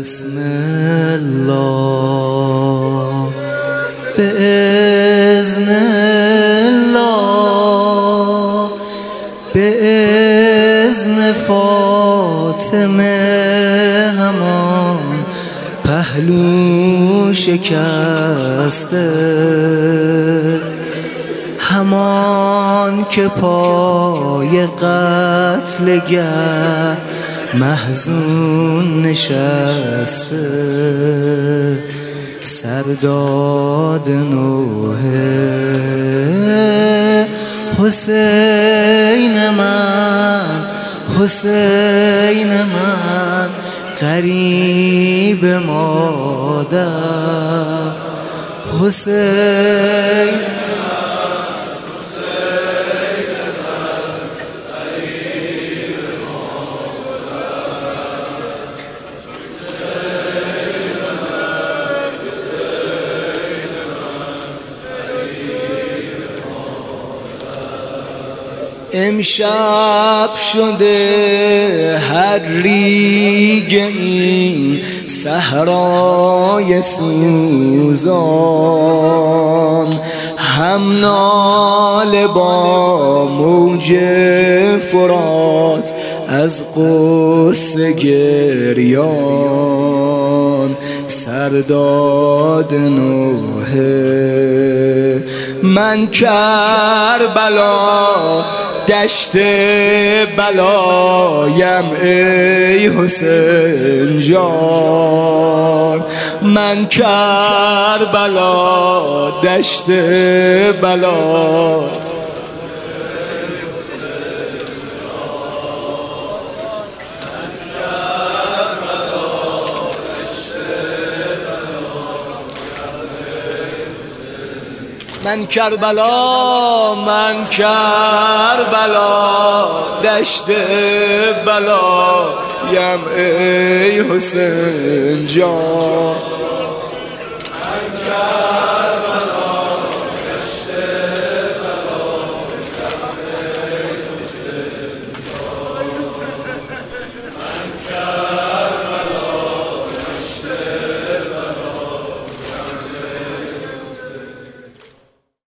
بسم الله بإذن الله بإذن فاطمه همان پهلو شکسته، همان که پای قتلگه محزون نشسته. سرداد نوح حسین من، حسین من غریب مادر، حسین امشب شده هر ریگ این صحرای سوزان، هم ناله با موج فرات از غصه گریان. سرداد نوح من کربلا دشت بلایم ای حسین جان، من کربلا دشت بلا. من کربلا، من کربلا دشت بلایم ای حسین جان.